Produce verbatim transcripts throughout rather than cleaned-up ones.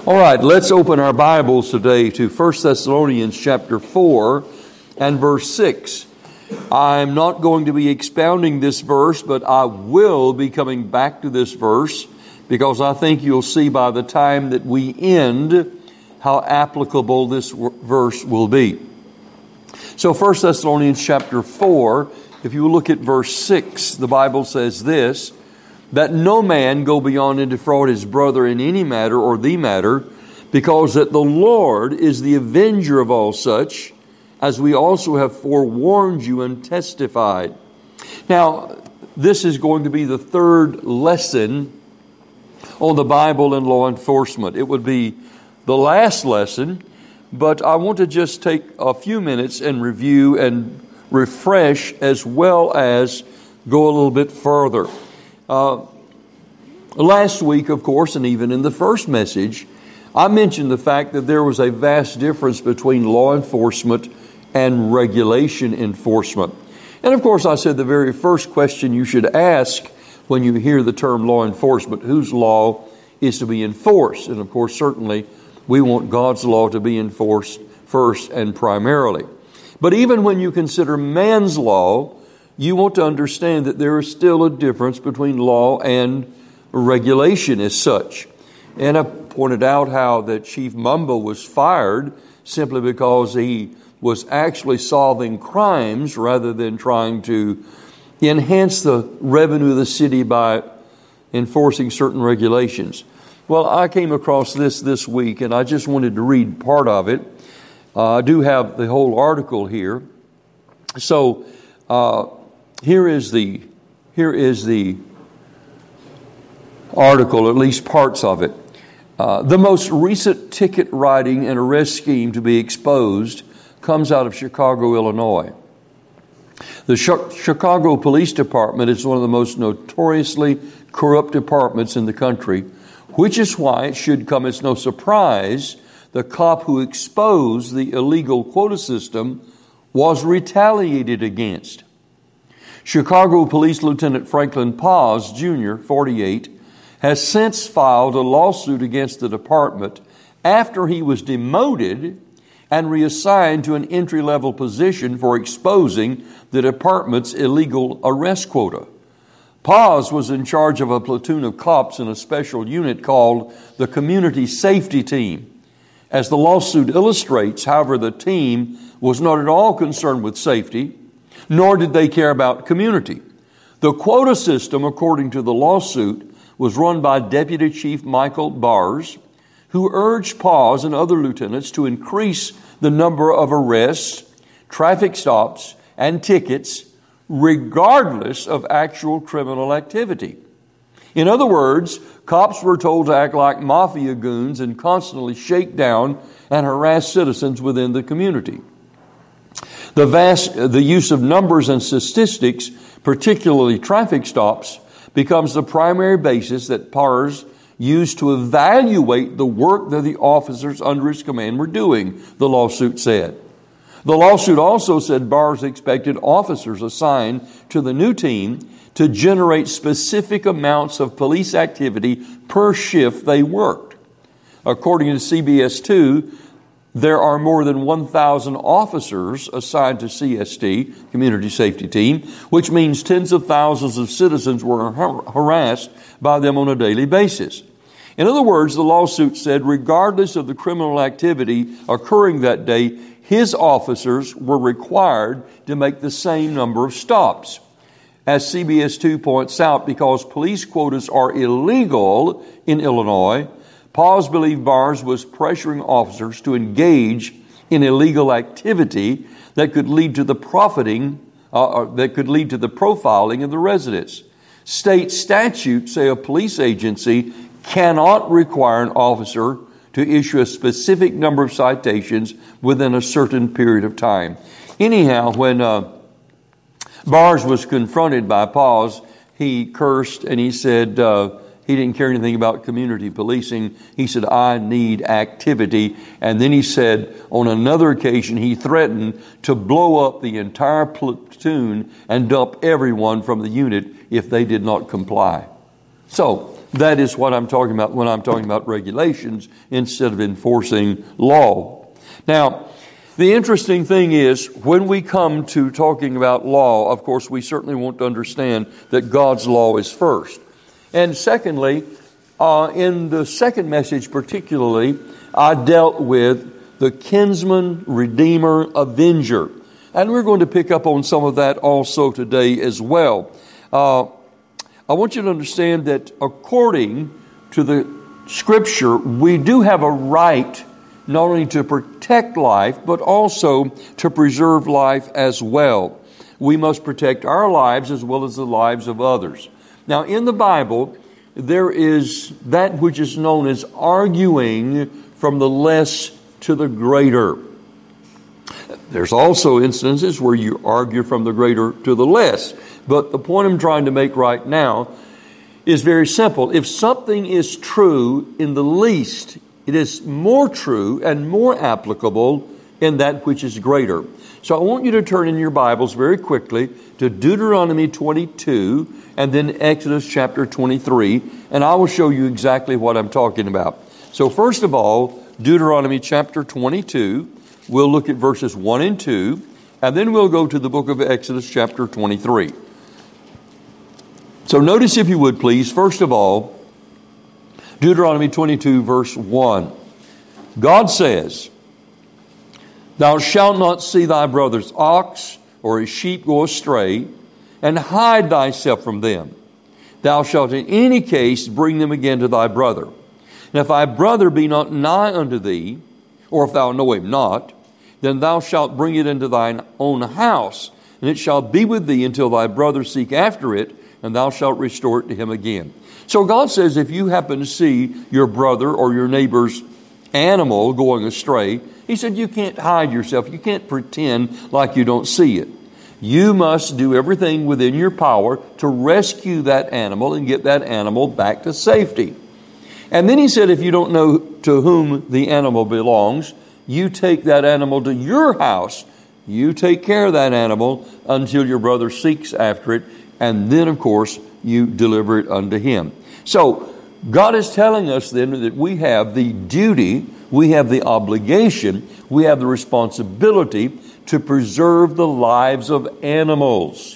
All right, let's open our Bibles today to First Thessalonians chapter four and verse six. I'm not going to be expounding this verse, but I will be coming back to this verse because I think you'll see by the time that we end how applicable this verse will be. So First Thessalonians chapter four, if you look at verse six, the Bible says this, that no man go beyond and defraud his brother in any matter or the matter, because that the Lord is the avenger of all such, as we also have forewarned you and testified. Now, this is going to be the third lesson on the Bible and law enforcement. It would be the last lesson, but I want to just take a few minutes and review and refresh as well as go a little bit further. Uh, last week, of course, and even in the first message, I mentioned the fact that there was a vast difference between law enforcement and regulation enforcement. And of course, I said the very first question you should ask when you hear the term law enforcement, whose law is to be enforced? And of course, certainly, we want God's law to be enforced first and primarily. But even when you consider man's law, you want to understand that there is still a difference between law and regulation as such. And I pointed out how that Chief Mumbo was fired simply because he was actually solving crimes rather than trying to enhance the revenue of the city by enforcing certain regulations. Well, I came across this this week, and I just wanted to read part of it. Uh, I do have the whole article here. So, uh, Here is the here is the article, at least parts of it. Uh, the most recent ticket writing and arrest scheme to be exposed comes out of Chicago, Illinois. The Ch- Chicago Police Department is one of the most notoriously corrupt departments in the country, which is why it should come as no surprise the cop who exposed the illegal quota system was retaliated against. Chicago Police Lieutenant Franklin Paz, Junior, forty-eight, has since filed a lawsuit against the department after he was demoted and reassigned to an entry-level position for exposing the department's illegal arrest quota. Paz was in charge of a platoon of cops in a special unit called the Community Safety Team. As the lawsuit illustrates, however, the team was not at all concerned with safety, nor did they care about community. The quota system, according to the lawsuit, was run by Deputy Chief Michael Bars, who urged Paz and other lieutenants to increase the number of arrests, traffic stops, and tickets, regardless of actual criminal activity. In other words, cops were told to act like mafia goons and constantly shake down and harass citizens within the community. The vast, the use of numbers and statistics, particularly traffic stops, becomes the primary basis that Pars used to evaluate the work that the officers under his command were doing, the lawsuit said. The lawsuit also said Bars expected officers assigned to the new team to generate specific amounts of police activity per shift they worked. According to C B S two, there are more than one thousand officers assigned to C S T, Community Safety Team, which means tens of thousands of citizens were har- harassed by them on a daily basis. In other words, the lawsuit said, regardless of the criminal activity occurring that day, his officers were required to make the same number of stops. As C B S two points out, because police quotas are illegal in Illinois, Paz believed Bars was pressuring officers to engage in illegal activity that could lead to the profiting, uh, that could lead to the profiling of the residents. State statutes say a police agency cannot require an officer to issue a specific number of citations within a certain period of time. Anyhow, when uh, Bars was confronted by Paz, he cursed and he said, uh, He didn't care anything about community policing. He said, I need activity. And then he said, on another occasion, he threatened to blow up the entire platoon and dump everyone from the unit if they did not comply. So, That is what I'm talking about when I'm talking about regulations instead of enforcing law. Now, the interesting thing is, when we come to talking about law, of course, we certainly want to understand that God's law is first. And secondly, uh, in the second message particularly, I dealt with the kinsman, redeemer, avenger. And we're going to pick up on some of that also today as well. Uh, I want you to understand that according to the Scripture, we do have a right not only to protect life, but also to preserve life as well. We must protect our lives as well as the lives of others. Now, in the Bible, there is that which is known as arguing from the less to the greater. There's also instances where you argue from the greater to the less. But the point I'm trying to make right now is very simple. If something is true in the least, it is more true and more applicable in that which is greater. So I want you to turn in your Bibles very quickly to Deuteronomy twenty-two and then Exodus chapter twenty-three, and I will show you exactly what I'm talking about. So first of all, Deuteronomy chapter twenty-two, we'll look at verses one and two, and then we'll go to the book of Exodus chapter twenty-three. So notice, if you would please, first of all, Deuteronomy twenty-two, verse one. God says, "Thou shalt not see thy brother's ox or his sheep go astray, and hide thyself from them. Thou shalt in any case bring them again to thy brother. And if thy brother be not nigh unto thee, or if thou know him not, then thou shalt bring it into thine own house, and it shall be with thee until thy brother seek after it, and thou shalt restore it to him again." So God says, if you happen to see your brother or your neighbor's animal going astray, He said you can't hide yourself. You can't pretend like you don't see it. You must do everything within your power to rescue that animal and get that animal back to safety. And then He said, if you don't know to whom the animal belongs, you take that animal to your house. You take care of that animal until your brother seeks after it. And then, of course, you deliver it unto him. So, God is telling us then that we have the duty, we have the obligation, we have the responsibility to preserve the lives of animals.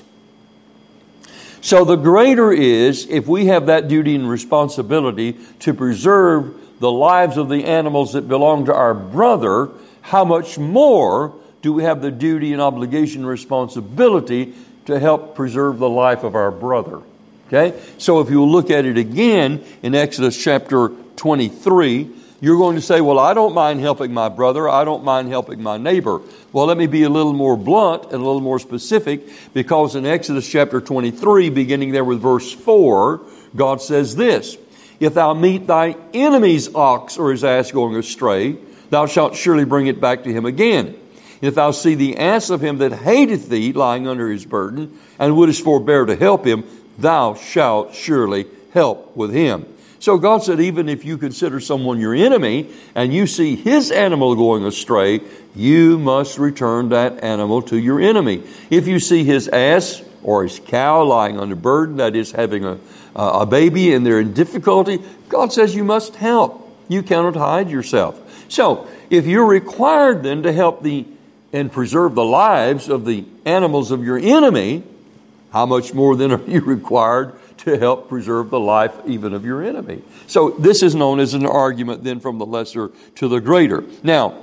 So the greater is, if we have that duty and responsibility to preserve the lives of the animals that belong to our brother, how much more do we have the duty and obligation and responsibility to help preserve the life of our brother? Okay? So if you look at it again in Exodus chapter twenty-three, you're going to say, well, I don't mind helping my brother. I don't mind helping my neighbor. Well, let me be a little more blunt and a little more specific, because in Exodus chapter twenty-three, beginning there with verse four, God says this, "If thou meet thy enemy's ox or his ass going astray, thou shalt surely bring it back to him again. If thou see the ass of him that hateth thee lying under his burden, and wouldest forbear to help him, thou shalt surely help with him." So God said, even if you consider someone your enemy, and you see his animal going astray, you must return that animal to your enemy. If you see his ass or his cow lying under burden, that is having a, a baby and they're in difficulty, God says you must help. You cannot hide yourself. So if you're required then to help the and preserve the lives of the animals of your enemy, how much more then are you required to help preserve the life even of your enemy? So this is known as an argument then from the lesser to the greater. Now,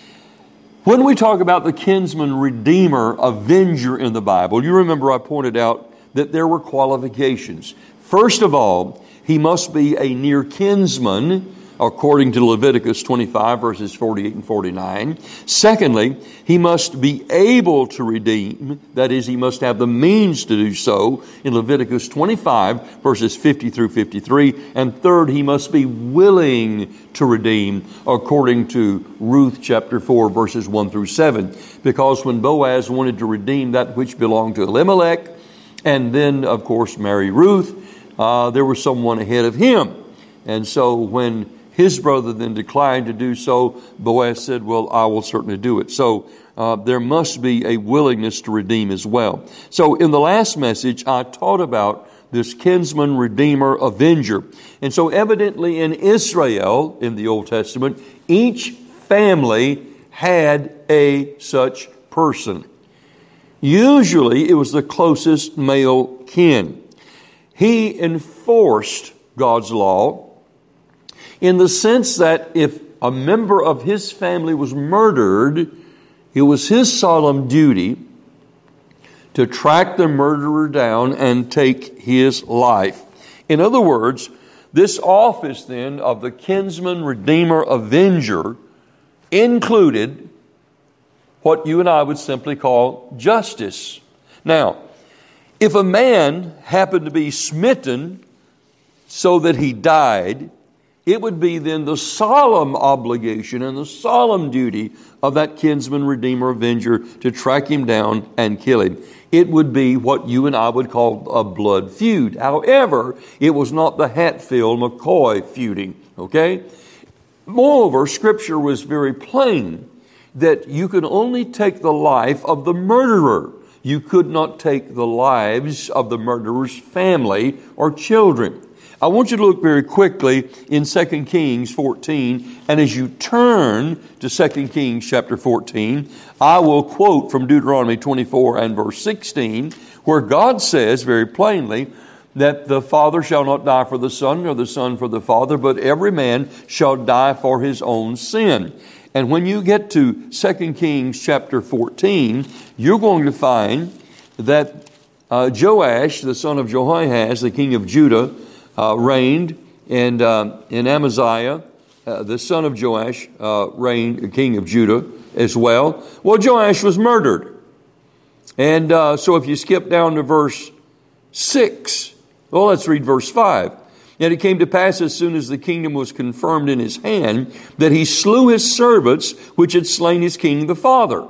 when we talk about the kinsman, redeemer, avenger in the Bible, you remember I pointed out that there were qualifications. First of all, he must be a near kinsman, according to Leviticus twenty-five, verses forty-eight and forty-nine. Secondly, he must be able to redeem. That is, he must have the means to do so in Leviticus twenty-five, verses fifty through fifty-three. And third, he must be willing to redeem, according to Ruth chapter four, verses one through seven. Because when Boaz wanted to redeem that which belonged to Elimelech, and then, of course, marry Ruth, uh, there was someone ahead of him. And so when his brother then declined to do so, Boaz said, well, I will certainly do it. So uh, there must be a willingness to redeem as well. So in the last message, I taught about this kinsman, redeemer, avenger. And so evidently in Israel, in the Old Testament, each family had a such person. Usually it was the closest male kin. He enforced God's law in the sense that if a member of his family was murdered, it was his solemn duty to track the murderer down and take his life. In other words, this office then of the kinsman, redeemer, avenger included what you and I would simply call justice. Now, if a man happened to be smitten so that he died, it would be then the solemn obligation and the solemn duty of that kinsman, redeemer, avenger to track him down and kill him. It would be what you and I would call a blood feud. However, it was not the Hatfield-McCoy feuding, okay? Moreover, Scripture was very plain that you could only take the life of the murderer. You could not take the lives of the murderer's family or children. I want you to look very quickly in Second Kings fourteen, and as you turn to Second Kings chapter fourteen, I will quote from Deuteronomy twenty-four and verse sixteen, where God says very plainly that the father shall not die for the son, nor the son for the father, but every man shall die for his own sin. And when you get to Second Kings chapter fourteen, you're going to find that uh, Joash, the son of Jehoahaz, the king of Judah, Uh, reigned, and uh, and Amaziah, uh, the son of Joash, uh, reigned, king of Judah as well. Well, Joash was murdered. And uh, so if you skip down to verse six, well, let's read verse five. And it came to pass as soon as the kingdom was confirmed in his hand, that he slew his servants which had slain his king the father.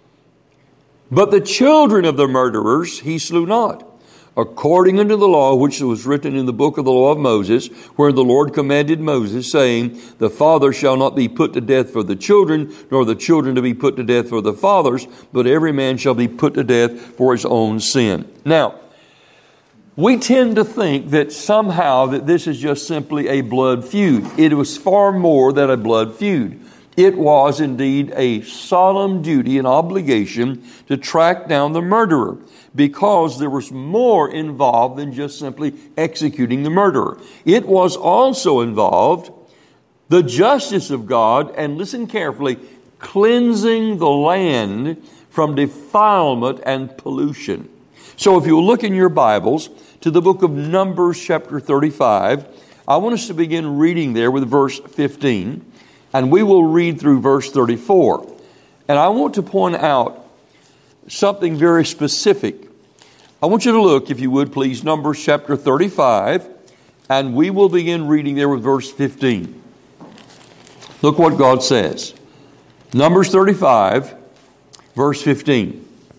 But the children of the murderers he slew not, according unto the law which was written in the book of the law of Moses, where the Lord commanded Moses, saying, the father shall not be put to death for the children, nor the children to be put to death for the fathers, but every man shall be put to death for his own sin. Now, we tend to think that somehow that this is just simply a blood feud. It was far more than a blood feud. It was indeed a solemn duty and obligation to track down the murderer, because there was more involved than just simply executing the murderer. It was also involved the justice of God, and listen carefully, cleansing the land from defilement and pollution. So if you look in your Bibles to the book of Numbers chapter thirty-five, I want us to begin reading there with verse fifteen, and we will read through verse thirty-four. And I want to point out something very specific. I want you to look, if you would please, Numbers chapter thirty-five, and we will begin reading there with verse fifteen. Look what God says. Numbers thirty-five, verse fifteen.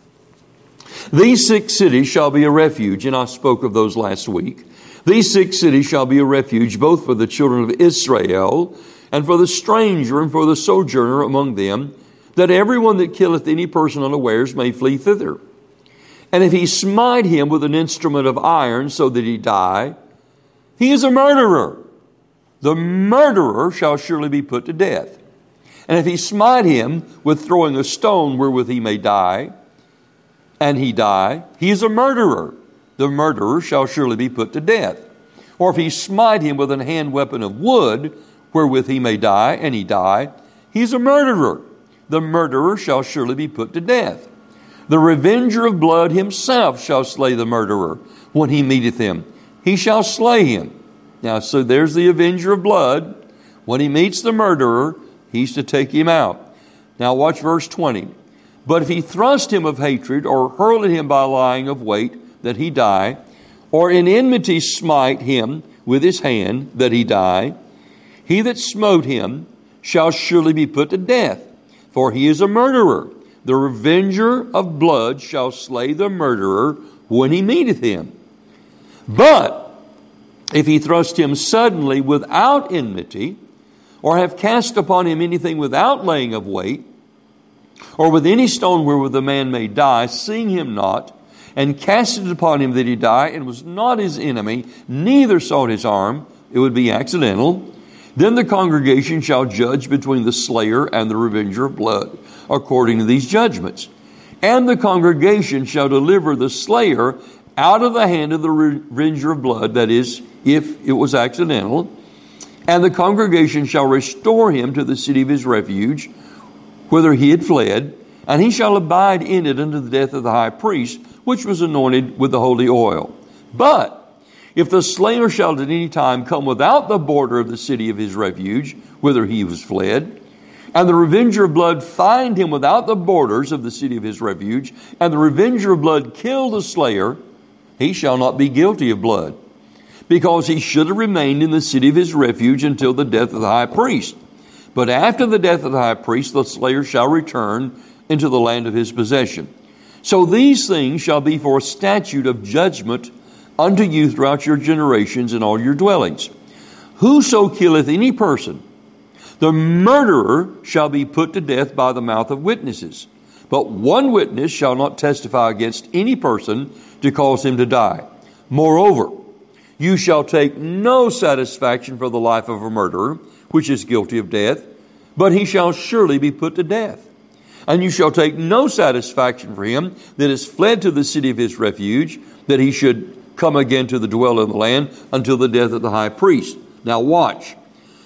These six cities shall be a refuge, and I spoke of those last week. These six cities shall be a refuge, both for the children of Israel, and for the stranger, and for the sojourner among them, that everyone that killeth any person unawares may flee thither. And if he smite him with an instrument of iron so that he die, he is a murderer. The murderer shall surely be put to death. And if he smite him with throwing a stone wherewith he may die, and he die, he is a murderer. The murderer shall surely be put to death. Or if he smite him with an hand weapon of wood, wherewith he may die, and he die, he is a murderer. The murderer shall surely be put to death. The revenger of blood himself shall slay the murderer when he meeteth him. He shall slay him. Now, so there's the avenger of blood. When he meets the murderer, he's to take him out. Now watch verse twenty. But if he thrust him of hatred, or hurl at him by lying of weight, that he die, or in enmity smite him with his hand, that he die, he that smote him shall surely be put to death, for he is a murderer. The revenger of blood shall slay the murderer when he meeteth him. But if he thrust him suddenly without enmity, or have cast upon him anything without laying of weight, or with any stone wherewith the man may die, seeing him not, and cast it upon him that he die, and was not his enemy, neither sought his harm, it would be accidental, then the congregation shall judge between the slayer and the revenger of blood, according to these judgments. And the congregation shall deliver the slayer out of the hand of the revenger of blood, that is, if it was accidental. And the congregation shall restore him to the city of his refuge, whither he had fled, and he shall abide in it unto the death of the high priest, which was anointed with the holy oil. But if the slayer shall at any time come without the border of the city of his refuge, whither he was fled, and the revenger of blood find him without the borders of the city of his refuge, and the revenger of blood kill the slayer, he shall not be guilty of blood, because he should have remained in the city of his refuge until the death of the high priest. But after the death of the high priest, the slayer shall return into the land of his possession. So these things shall be for a statute of judgment unto you throughout your generations in all your dwellings. Whoso killeth any person, the murderer shall be put to death by the mouth of witnesses. But one witness shall not testify against any person to cause him to die. Moreover, you shall take no satisfaction for the life of a murderer, which is guilty of death, but he shall surely be put to death. And you shall take no satisfaction for him that is fled to the city of his refuge, that he should come again to the dwelling of the land until the death of the high priest. Now watch.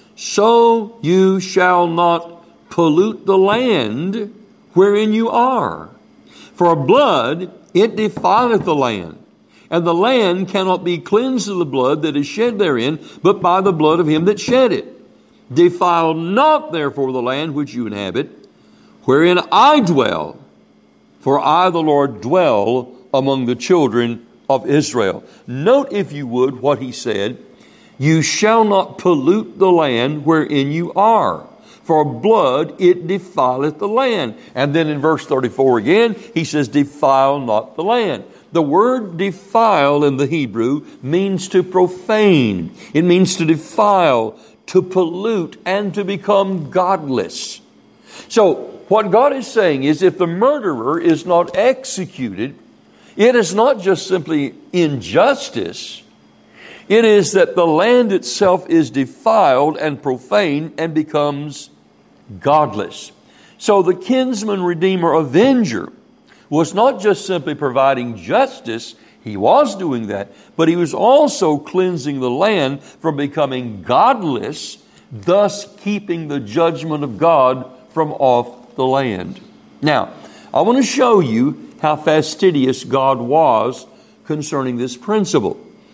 So you shall not pollute the land wherein you are. For blood, it defileth the land, and the land cannot be cleansed of the blood that is shed therein, but by the blood of him that shed it. Defile not therefore the land which you inhabit, wherein I dwell, for I the Lord dwell among the children of Israel. Note, if you would, what he said. You shall not pollute the land wherein you are, for blood it defileth the land. And then in verse thirty-four again, he says, defile not the land. The word defile in the Hebrew means to profane. It means to defile, to pollute, and to become godless. So what God is saying is, if the murderer is not executed, it is not just simply injustice. It is that the land itself is defiled and profane and becomes godless. So the kinsman, redeemer, avenger was not just simply providing justice. He was doing that, but he was also cleansing the land from becoming godless, thus keeping the judgment of God from off the land. Now, I want to show you how fastidious God was concerning this principle.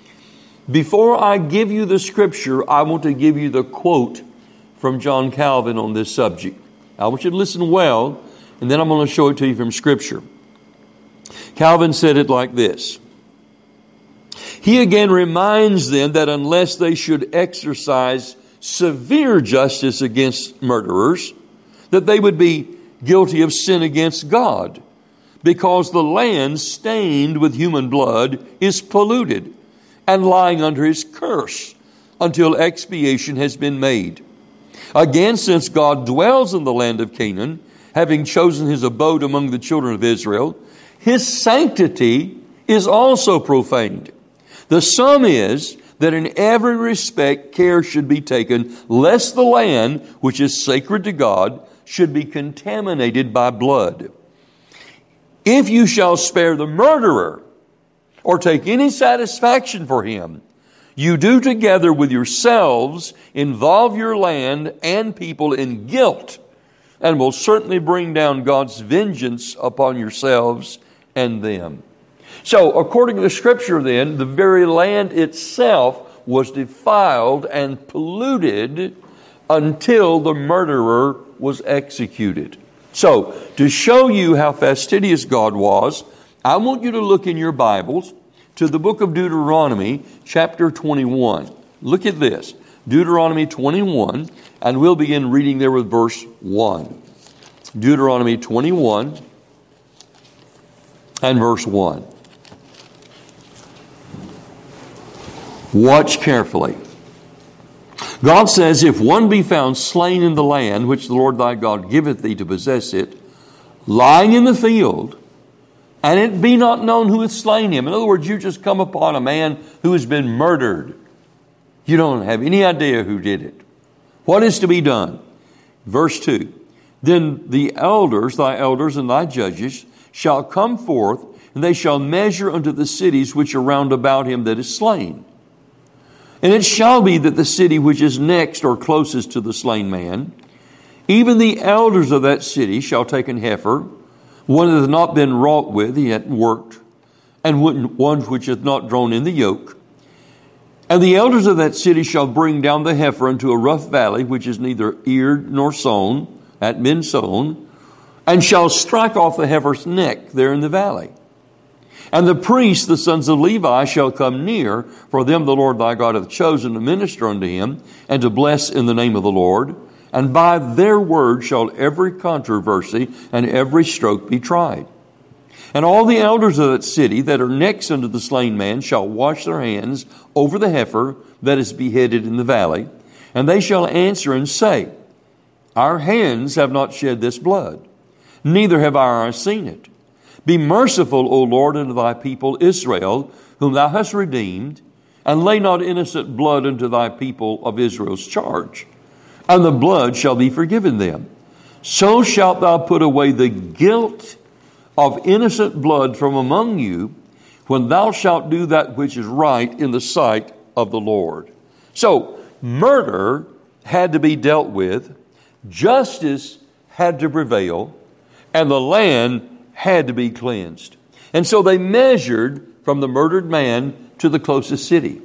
Before I give you the scripture, I want to give you the quote from John Calvin on this subject. I want you to listen well, and then I'm going to show it to you from scripture. Calvin said it like this. He again reminds them that unless they should exercise severe justice against murderers, that they would be guilty of sin against God, because the land stained with human blood is polluted and lying under his curse until expiation has been made. Again, since God dwells in the land of Canaan, having chosen his abode among the children of Israel, his sanctity is also profaned. The sum is that in every respect care should be taken, lest the land, which is sacred to God, should be contaminated by blood. If you shall spare the murderer, or take any satisfaction for him, you do together with yourselves involve your land and people in guilt, and will certainly bring down God's vengeance upon yourselves and them. So, according to the scripture then, the very land itself was defiled and polluted until the murderer was executed. So, to show you how fastidious God was, I want you to look in your Bibles to the book of Deuteronomy, chapter twenty-one. Look at this. Deuteronomy twenty-one, and we'll begin reading there with verse one. Deuteronomy twenty-one and verse one. Watch carefully. God says, if one be found slain in the land which the Lord thy God giveth thee to possess it, lying in the field, and it be not known who hath slain him. In other words, you just come upon a man who has been murdered. You don't have any idea who did it. What is to be done? Verse two. Then the elders, thy elders and thy judges, shall come forth, and they shall measure unto the cities which are round about him that is slain. And it shall be that the city which is next or closest to the slain man, even the elders of that city shall take an heifer, one that hath not been wrought with, yet worked, and one which hath not drawn in the yoke. And the elders of that city shall bring down the heifer into a rough valley, which is neither eared nor sown, at been sown, and shall strike off the heifer's neck there in the valley. And the priests, the sons of Levi, shall come near, for them the Lord thy God hath chosen to minister unto him, and to bless in the name of the Lord. And by their word shall every controversy and every stroke be tried. And all the elders of that city that are next unto the slain man shall wash their hands over the heifer that is beheaded in the valley. And they shall answer and say, Our hands have not shed this blood, neither have our eyes seen it. Be merciful, O Lord, unto thy people Israel, whom thou hast redeemed, and lay not innocent blood unto thy people of Israel's charge. And the blood shall be forgiven them. So shalt thou put away the guilt of innocent blood from among you, when thou shalt do that which is right in the sight of the Lord. So, murder had to be dealt with, justice had to prevail, and the land had to be cleansed. And so they measured from the murdered man to the closest city.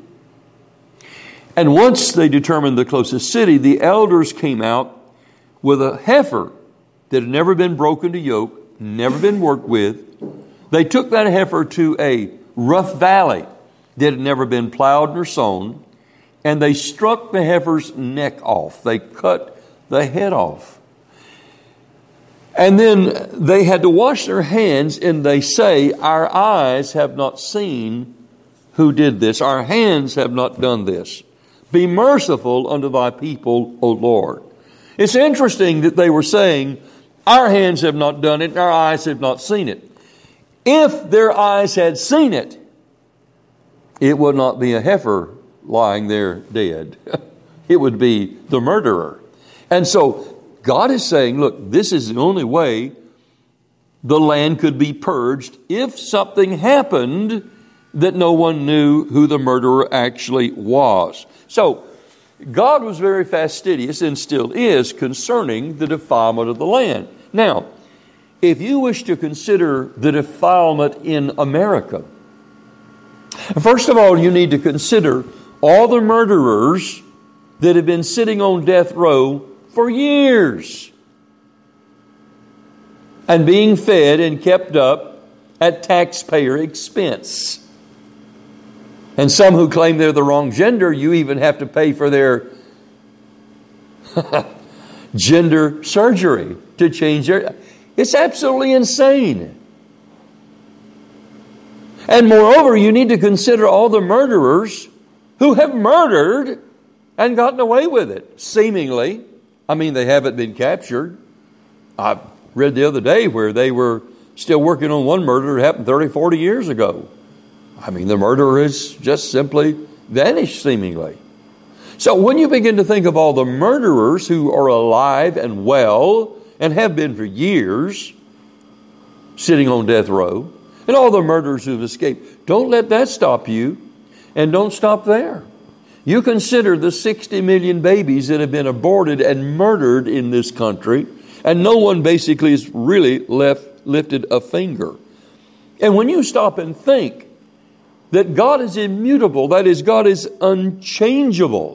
And once they determined the closest city, the elders came out with a heifer that had never been broken to yoke, never been worked with. They took that heifer to a rough valley that had never been plowed nor sown, and they struck the heifer's neck off. They cut the head off. And then they had to wash their hands, and they say, Our eyes have not seen who did this. Our hands have not done this. Be merciful unto thy people, O Lord. It's interesting that they were saying, Our hands have not done it, and our eyes have not seen it. If their eyes had seen it, it would not be a heifer lying there dead. It would be the murderer. And so God is saying, look, this is the only way the land could be purged if something happened that no one knew who the murderer actually was. So, God was very fastidious, and still is, concerning the defilement of the land. Now, if you wish to consider the defilement in America, first of all, you need to consider all the murderers that have been sitting on death row for years and being fed and kept up at taxpayer expense. And some who claim they're the wrong gender, you even have to pay for their gender surgery to change their... It's absolutely insane. And moreover, you need to consider all the murderers who have murdered and gotten away with it, seemingly. I mean, they haven't been captured. I read the other day where they were still working on one murder that happened thirty, forty years ago. I mean, the murderer has just simply vanished, seemingly. So when you begin to think of all the murderers who are alive and well, and have been for years, sitting on death row, and all the murderers who've escaped, don't let that stop you, and don't stop there. You consider the sixty million babies that have been aborted and murdered in this country, and no one basically has really left lifted a finger. And when you stop and think that God is immutable, that is, God is unchangeable.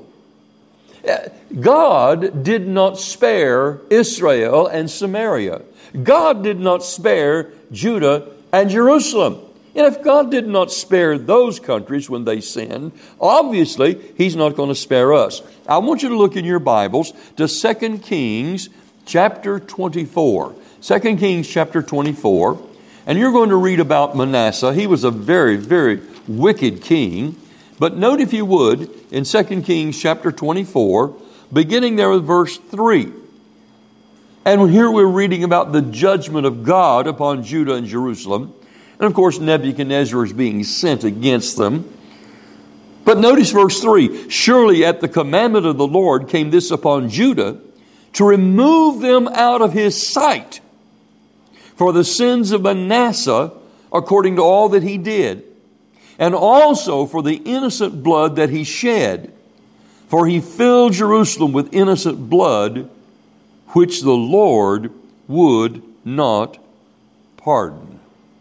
God did not spare Israel and Samaria. God did not spare Judah and Jerusalem. And if God did not spare those countries when they sinned, obviously He's not going to spare us. I want you to look in your Bibles to Second Kings chapter twenty-four. Second Kings chapter twenty-four. And you're going to read about Manasseh. He was a very, very wicked king. But note, if you would, in Second Kings chapter twenty-four, beginning there with verse three. And here we're reading about the judgment of God upon Judah and Jerusalem. And of course, Nebuchadnezzar is being sent against them. But notice verse three. Surely at the commandment of the Lord came this upon Judah, to remove them out of his sight for the sins of Manasseh, according to all that he did, and also for the innocent blood that he shed. For he filled Jerusalem with innocent blood, which the Lord would not pardon.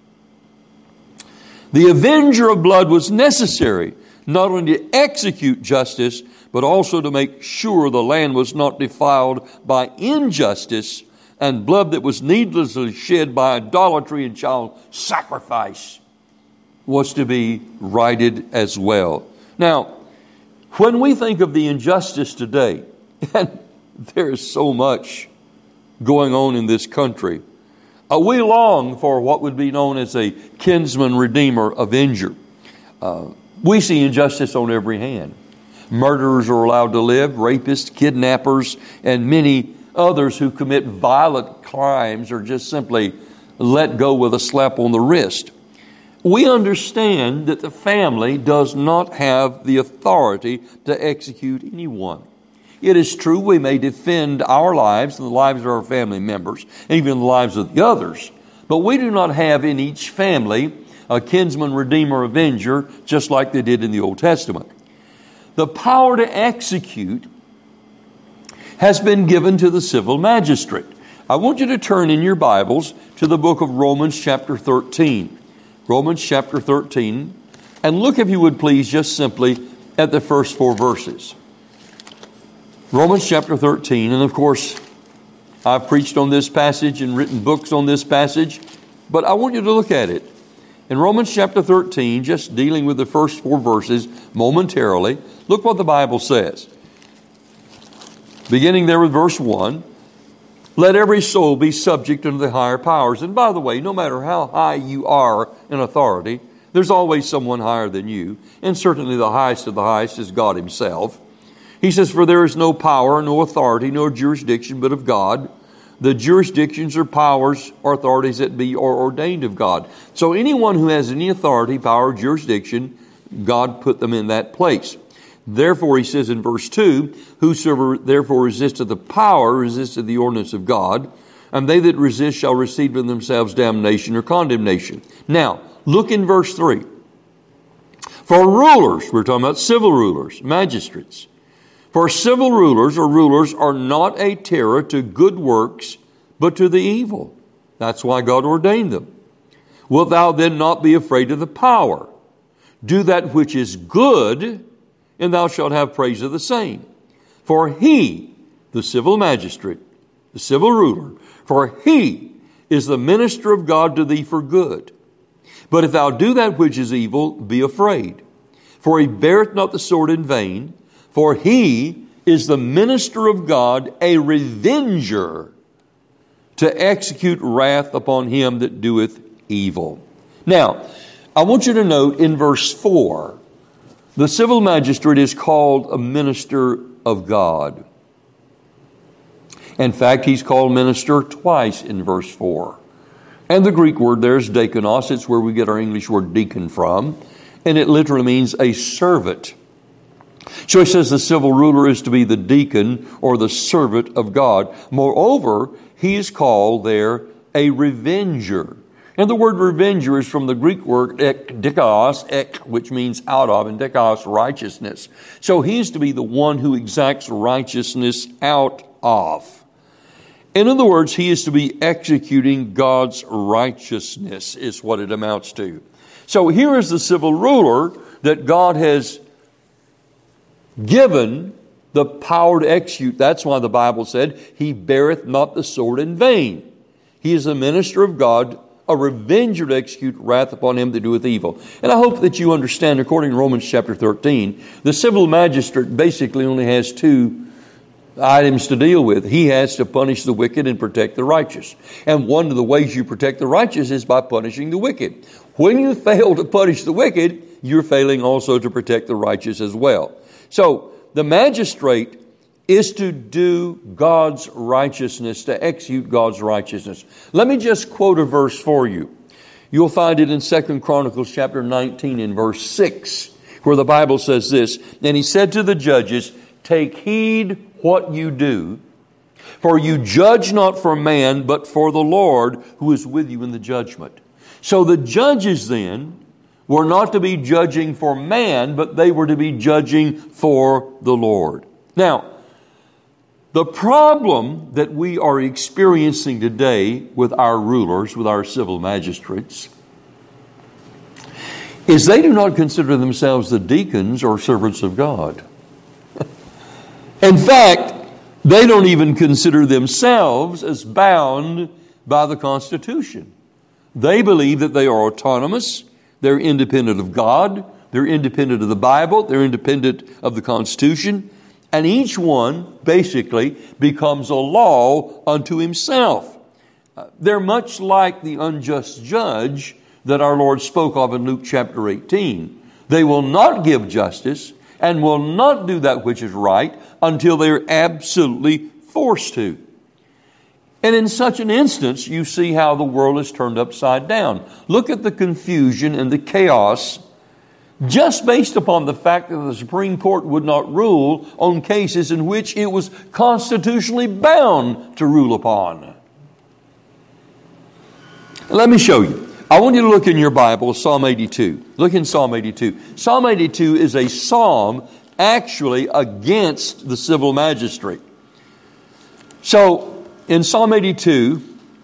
The avenger of blood was necessary, not only to execute justice, but also to make sure the land was not defiled by injustice and blood that was needlessly shed by idolatry and child sacrifice was to be righted as well. Now, when we think of the injustice today, and there is so much going on in this country, uh, we long for what would be known as a kinsman, redeemer, avenger. Uh, we see injustice on every hand. Murderers are allowed to live, rapists, kidnappers, and many others who commit violent crimes are just simply let go with a slap on the wrist. We understand that the family does not have the authority to execute anyone. It is true we may defend our lives and the lives of our family members, and even the lives of the others, but we do not have in each family a kinsman, redeemer, avenger, just like they did in the Old Testament. The power to execute has been given to the civil magistrate. I want you to turn in your Bibles to the book of Romans chapter thirteen. Romans chapter thirteen. And look, if you would please, just simply at the first four verses. Romans chapter thirteen. And of course, I've preached on this passage and written books on this passage, but I want you to look at it. In Romans chapter thirteen, just dealing with the first four verses momentarily, look what the Bible says. Beginning there with verse one, let every soul be subject unto the higher powers. And by the way, no matter how high you are in authority, there's always someone higher than you. And certainly the highest of the highest is God himself. He says, for there is no power, no authority, no jurisdiction but of God. The jurisdictions or powers or authorities that be are ordained of God. So anyone who has any authority, power, jurisdiction, God put them in that place. Therefore, he says in verse two, whosoever therefore resisteth the power, resisteth the ordinance of God, and they that resist shall receive in themselves damnation or condemnation. Now, look in verse three. For rulers, we're talking about civil rulers, magistrates. For civil rulers or rulers are not a terror to good works, but to the evil. That's why God ordained them. Wilt thou then not be afraid of the power? Do that which is good, and thou shalt have praise of the same. For he, the civil magistrate, the civil ruler, for he is the minister of God to thee for good. But if thou do that which is evil, be afraid. For he beareth not the sword in vain, for he is the minister of God, a revenger, to execute wrath upon him that doeth evil. Now, I want you to note in verse four, the civil magistrate is called a minister of God. In fact, he's called minister twice in verse four. And the Greek word there is diakonos. It's where we get our English word deacon from. And it literally means a servant. So he says the civil ruler is to be the deacon or the servant of God. Moreover, he is called there a revenger. And the word revenger is from the Greek word ek, dikos, ek, which means out of, and dikos, righteousness. So he is to be the one who exacts righteousness out of. In other words, he is to be executing God's righteousness, is what it amounts to. So here is the civil ruler that God has given the power to execute. That's why the Bible said, he beareth not the sword in vain. He is the minister of God, a revenger to execute wrath upon him that doeth evil. And I hope that you understand, according to Romans chapter thirteen, the civil magistrate basically only has two items to deal with. He has to punish the wicked and protect the righteous. And one of the ways you protect the righteous is by punishing the wicked. When you fail to punish the wicked, you're failing also to protect the righteous as well. So the magistrate is to do God's righteousness, to execute God's righteousness. Let me just quote a verse for you. You'll find it in Second Chronicles chapter nineteen in verse six, where the Bible says this, "And he said to the judges, take heed what you do, for you judge not for man, but for the Lord who is with you in the judgment." So the judges then were not to be judging for man, but they were to be judging for the Lord. Now, the problem that we are experiencing today with our rulers, with our civil magistrates, is they do not consider themselves the deacons or servants of God. In fact, they don't even consider themselves as bound by the Constitution. They believe that they are autonomous, they're independent of God, they're independent of the Bible, they're independent of the Constitution, and each one basically becomes a law unto himself. Uh, they're much like the unjust judge that our Lord spoke of in Luke chapter eighteen. They will not give justice and will not do that which is right until they're absolutely forced to. And in such an instance, you see how the world is turned upside down. Look at the confusion and the chaos just based upon the fact that the Supreme Court would not rule on cases in which it was constitutionally bound to rule upon. Let me show you. I want you to look in your Bible, Psalm eighty-two. Look in Psalm eighty-two. Psalm eighty-two is a psalm actually against the civil magistrate. So, in Psalm eighty-two,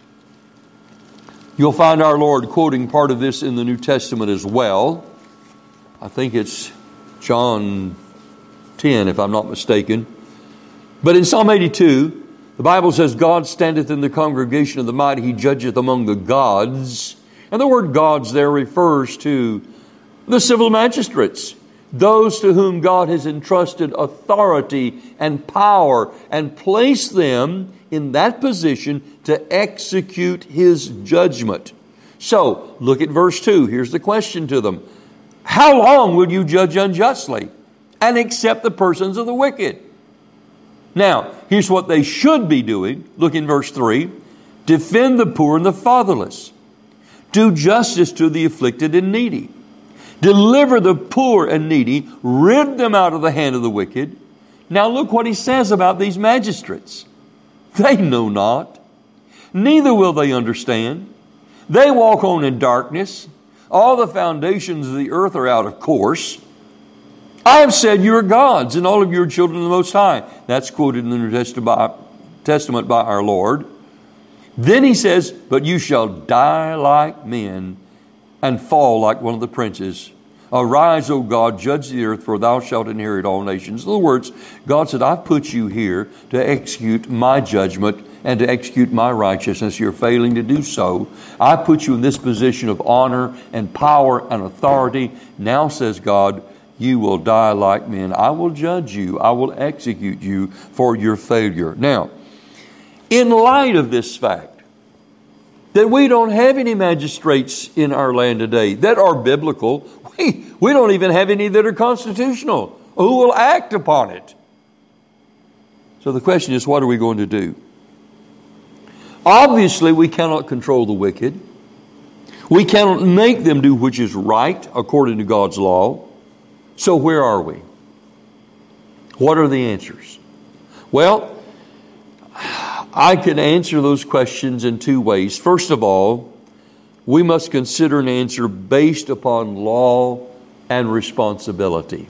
you'll find our Lord quoting part of this in the New Testament as well. I think it's John ten, if I'm not mistaken. But in Psalm eighty-two, the Bible says, God standeth in the congregation of the mighty, he judgeth among the gods. And the word gods there refers to the civil magistrates, those to whom God has entrusted authority and power and placed them in that position to execute His judgment. So, look at verse two. Here's the question to them. How long will you judge unjustly and accept the persons of the wicked? Now, here's what they should be doing. Look in verse three. Defend the poor and the fatherless. Do justice to the afflicted and needy. Deliver the poor and needy. Rid them out of the hand of the wicked. Now look what he says about these magistrates. They know not, neither will they understand. They walk on in darkness. All the foundations of the earth are out of course. I have said you are gods, and all of you are children of the Most High. That's quoted in the New Testament by our Lord. Then he says, but you shall die like men and fall like one of the princes. Arise, O God, judge the earth, for thou shalt inherit all nations. In other words, God said, I've put you here to execute my judgment and to execute my righteousness. You're failing to do so. I put you in this position of honor and power and authority. Now, says God, you will die like men. I will judge you. I will execute you for your failure. Now, in light of this fact, that we don't have any magistrates in our land today that are biblical, we, we don't even have any that are constitutional. Who will act upon it? So the question is, what are we going to do? Obviously, we cannot control the wicked. We cannot make them do which is right according to God's law. So where are we? What are the answers? Well, I can answer those questions in two ways. First of all, we must consider an answer based upon law and responsibility.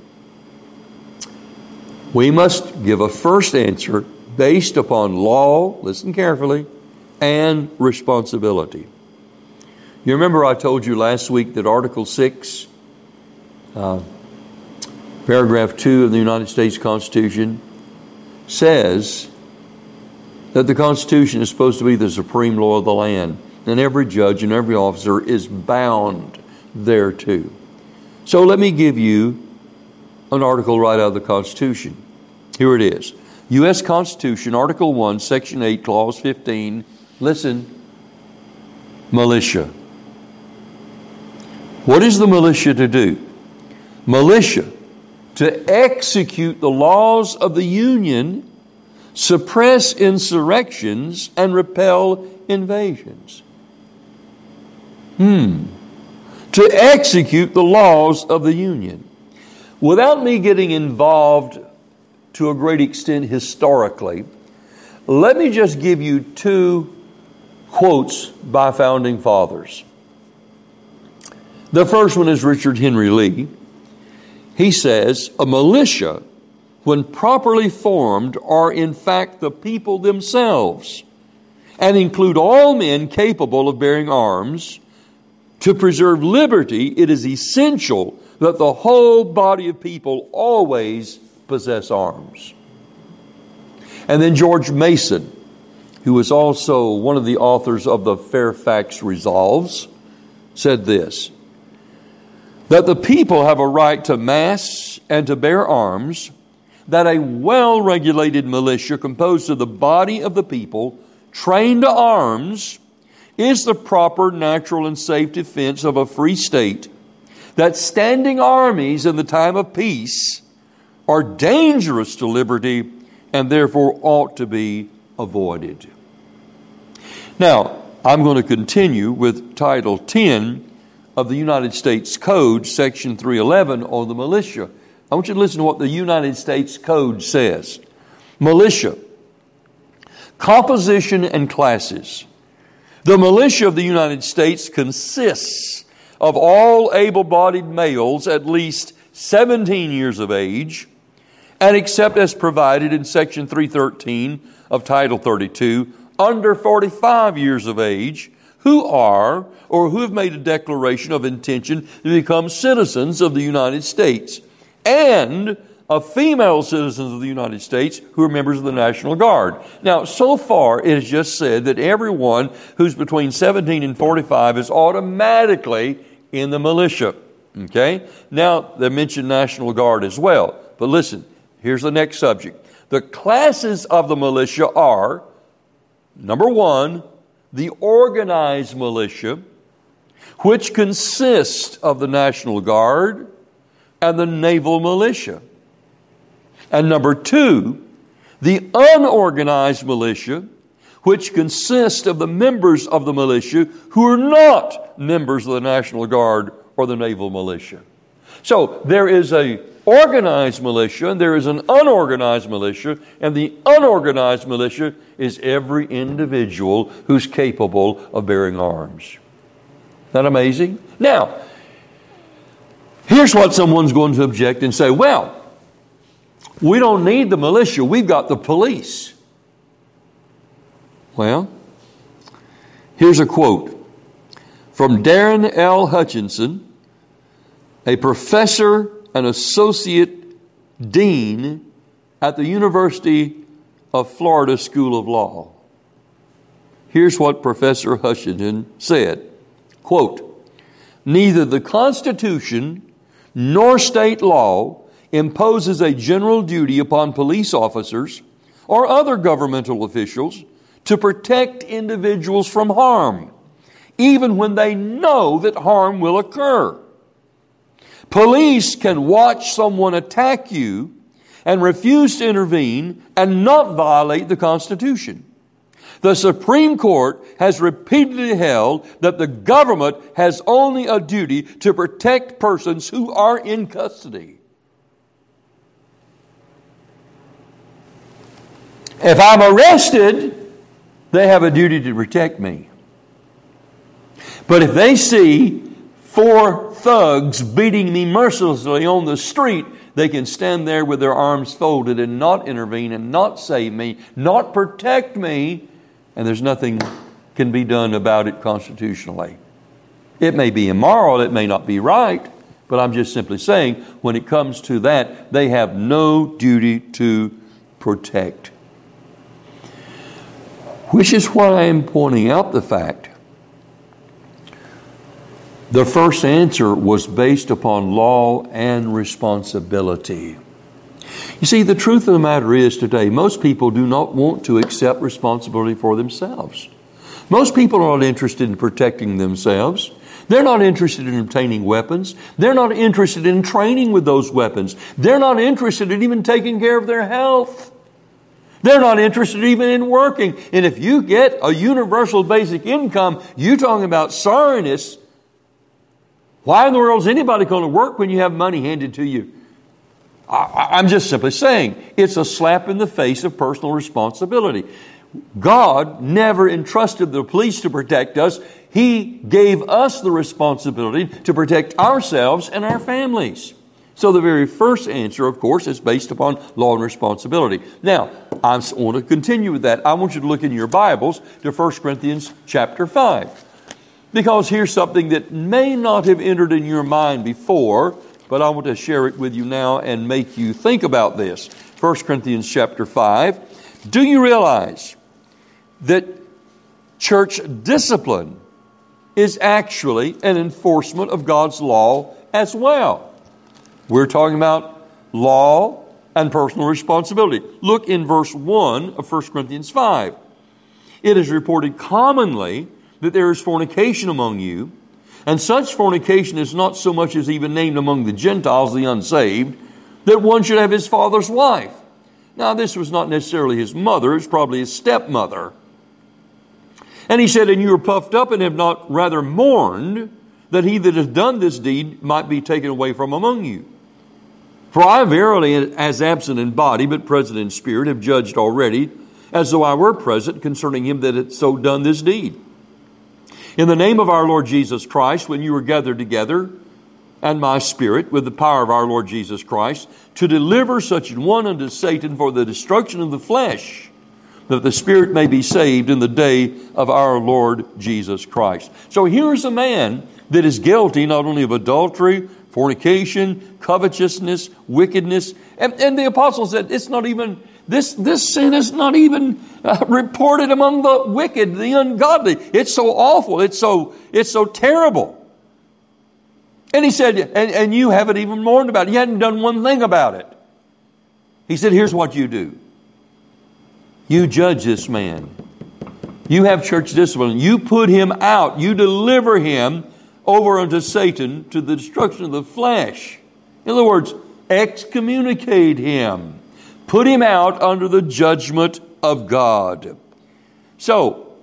We must give a first answer based upon law, listen carefully, and responsibility. You remember I told you last week that Article six, uh, paragraph two of the United States Constitution says that the Constitution is supposed to be the supreme law of the land, and every judge and every officer is bound thereto. So let me give you an article right out of the Constitution. Here it is. U S Constitution, Article one, Section eight, Clause fifteen. Listen. Militia. What is the militia to do? Militia, to execute the laws of the Union, suppress insurrections, and repel invasions. Hmm. To execute the laws of the Union. Without me getting involved to a great extent historically, let me just give you two quotes by founding fathers. The first one is Richard Henry Lee. He says, a militia, when properly formed, are in fact the people themselves, and include all men capable of bearing arms. To preserve liberty, it is essential that the whole body of people always possess arms. And then George Mason, who was also one of the authors of the Fairfax Resolves, said this, that the people have a right to mass and to bear arms, that a well-regulated militia composed of the body of the people, trained to arms, is the proper, natural, and safe defense of a free state, that standing armies in the time of peace are dangerous to liberty and therefore ought to be avoided. Now, I'm going to continue with Title ten of the United States Code, Section three eleven, on the militia. I want you to listen to what the United States Code says. Militia. Composition and classes. The militia of the United States consists of all able-bodied males at least seventeen years of age, and except as provided in Section three thirteen of Title thirty-two, under forty-five years of age, who are or who have made a declaration of intention to become citizens of the United States, and of female citizens of the United States who are members of the National Guard. Now, so far, it is just said that everyone who's between seventeen and forty-five is automatically in the militia. Okay? Now, they mention National Guard as well. But listen, here's the next subject. The classes of the militia are, number one, the organized militia, which consists of the National Guard and the naval militia. And number two, the unorganized militia, which consists of the members of the militia who are not members of the National Guard or the naval militia. So there is a organized militia and there is an unorganized militia, and the unorganized militia is every individual who's capable of bearing arms. Isn't that amazing? Now, here's what someone's going to object and say, well, we don't need the militia, we've got the police. Well, here's a quote from Darren L. Hutchinson, a professor and associate dean at the University of Florida School of Law. Here's what Professor Hutchinson said, quote, neither the Constitution nor state law imposes a general duty upon police officers or other governmental officials to protect individuals from harm, even when they know that harm will occur. Police can watch someone attack you and refuse to intervene and not violate the Constitution. The Supreme Court has repeatedly held that the government has only a duty to protect persons who are in custody. If I'm arrested, they have a duty to protect me. But if they see four thugs beating me mercilessly on the street, they can stand there with their arms folded and not intervene and not save me, not protect me, and there's nothing can be done about it constitutionally. It may be immoral, it may not be right, but I'm just simply saying, when it comes to that, they have no duty to protect. Which is why I am pointing out the fact the first answer was based upon law and responsibility. You see, the truth of the matter is today, most people do not want to accept responsibility for themselves. Most people are not interested in protecting themselves. They're not interested in obtaining weapons. They're not interested in training with those weapons. They're not interested in even taking care of their health. They're not interested even in working. And if you get a universal basic income, you're talking about sorriness Why in the world is anybody going to work when you have money handed to you? I, I'm just simply saying it's a slap in the face of personal responsibility. God never entrusted the police to protect us. He gave us the responsibility to protect ourselves and our families. So the very first answer, of course, is based upon law and responsibility. Now, I want to continue with that. I want you to look in your Bibles to First Corinthians chapter five. Because here's something that may not have entered in your mind before, but I want to share it with you now and make you think about this. First Corinthians chapter five. Do you realize that church discipline is actually an enforcement of God's law as well? We're talking about law and personal responsibility. Look in verse one of First Corinthians five. It is reported commonly that there is fornication among you, and such fornication is not so much as even named among the Gentiles, the unsaved, that one should have his father's wife. Now, this was not necessarily his mother, it's probably his stepmother. And he said, and you are puffed up and have not rather mourned that he that has done this deed might be taken away from among you. For I verily, as absent in body, but present in spirit, have judged already, as though I were present, concerning him that had so done this deed. In the name of our Lord Jesus Christ, when you were gathered together, and my spirit, with the power of our Lord Jesus Christ, to deliver such an one unto Satan for the destruction of the flesh, that the spirit may be saved in the day of our Lord Jesus Christ. So here's a man that is guilty not only of adultery, fornication, covetousness, wickedness. And, and the apostle said, it's not even, this, this sin is not even uh, reported among the wicked, the ungodly. It's so awful. It's so, it's so terrible. And he said, and, and you haven't even mourned about it. You hadn't done one thing about it. He said, here's what you do. You judge this man. You have church discipline. You put him out. You deliver him over unto Satan to the destruction of the flesh. In other words, excommunicate him. Put him out under the judgment of God. So,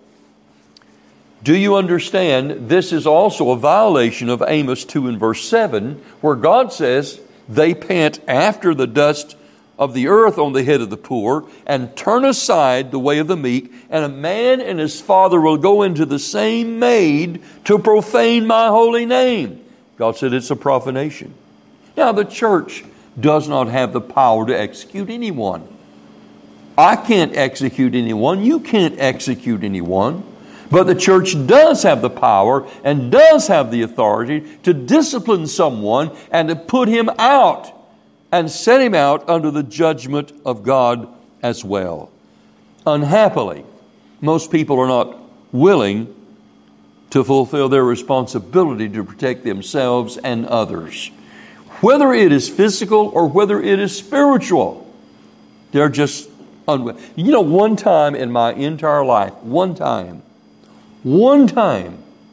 do you understand this is also a violation of Amos two and verse seven, where God says, they pant after the dust of the earth on the head of the poor, and turn aside the way of the meek, and a man and his father will go into the same maid to profane my holy name. God said it's a profanation. Now, the church does not have the power to execute anyone. I can't execute anyone. You can't execute anyone. But the church does have the power and does have the authority to discipline someone and to put him out and set him out under the judgment of God as well. Unhappily, most people are not willing to fulfill their responsibility to protect themselves and others. Whether it is physical or whether it is spiritual, they're just unwilling. You know, one time in my entire life, one time, one time,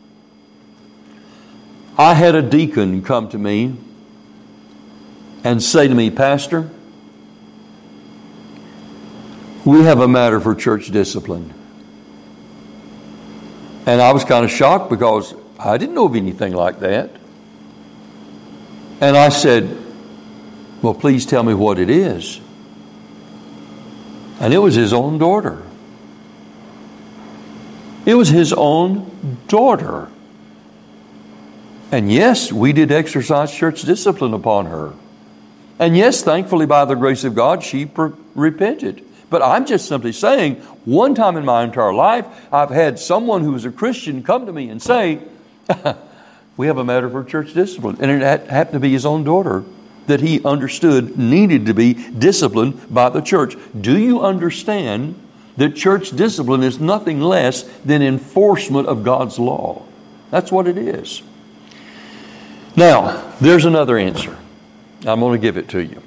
I had a deacon come to me and say to me, Pastor, we have a matter for church discipline. And I was kind of shocked because I didn't know of anything like that. And I said, well, please tell me what it is. And it was his own daughter. It was his own daughter. And yes, we did exercise church discipline upon her. And yes, thankfully, by the grace of God, she per- repented. But I'm just simply saying, one time in my entire life, I've had someone who was a Christian come to me and say, we have a matter for church discipline. And it happened to be his own daughter that he understood needed to be disciplined by the church. Do you understand that church discipline is nothing less than enforcement of God's law? That's what it is. Now, there's another answer. I'm going to give it to you.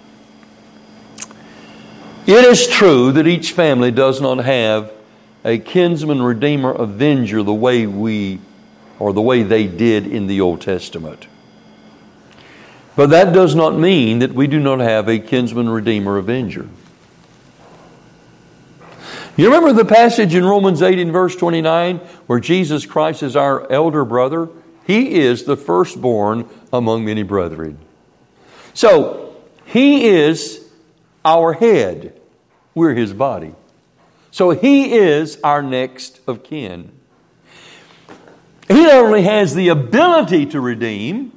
It is true that each family does not have a kinsman, redeemer, avenger the way we, or the way they did in the Old Testament. But that does not mean that we do not have a kinsman, redeemer, avenger. You remember the passage in Romans eight in verse twenty-nine where Jesus Christ is our elder brother? He is the firstborn among many brethren. So, He is our head. We're His body. So He is our next of kin. He not only has the ability to redeem,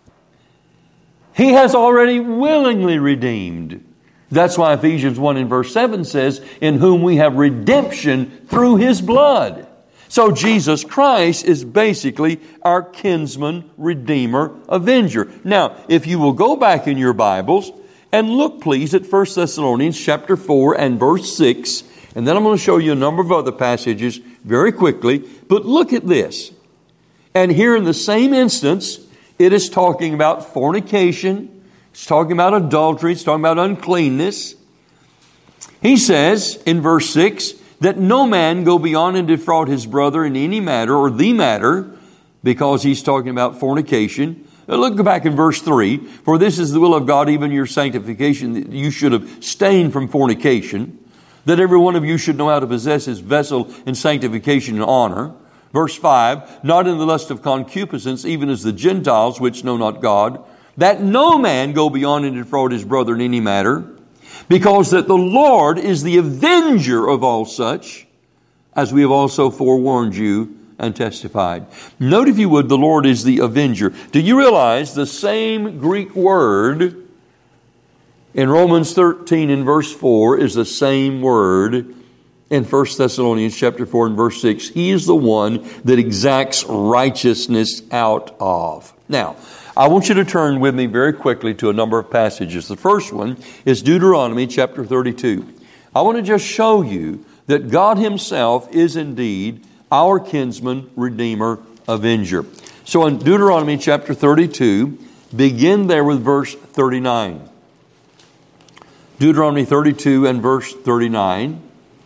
He has already willingly redeemed. That's why Ephesians one and verse seven says, in whom we have redemption through His blood. So Jesus Christ is basically our kinsman, redeemer, avenger. Now, if you will go back in your Bibles and look please at First Thessalonians chapter four and verse six, and then I'm going to show you a number of other passages very quickly, but look at this. And here in the same instance, it is talking about fornication, it's talking about adultery, it's talking about uncleanness. He says in verse six, that no man go beyond and defraud his brother in any matter or the matter, because he's talking about fornication. Look back in verse three. For this is the will of God, even your sanctification, that you should abstain from fornication, that every one of you should know how to possess his vessel in sanctification and honor. Verse five, not in the lust of concupiscence, even as the Gentiles which know not God, that no man go beyond and defraud his brother in any matter, because that the Lord is the avenger of all such, as we have also forewarned you and testified. Note, if you would, the Lord is the avenger. Do you realize the same Greek word in Romans thirteen and verse four is the same word in First Thessalonians chapter four and verse six? He is the one that exacts righteousness out of. Now, I want you to turn with me very quickly to a number of passages. The first one is Deuteronomy chapter thirty-two. I want to just show you that God Himself is indeed our kinsman, redeemer, avenger. So in Deuteronomy chapter thirty-two, begin there with verse thirty-nine. Deuteronomy thirty-two and verse thirty-nine.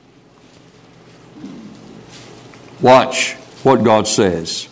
Watch what God says.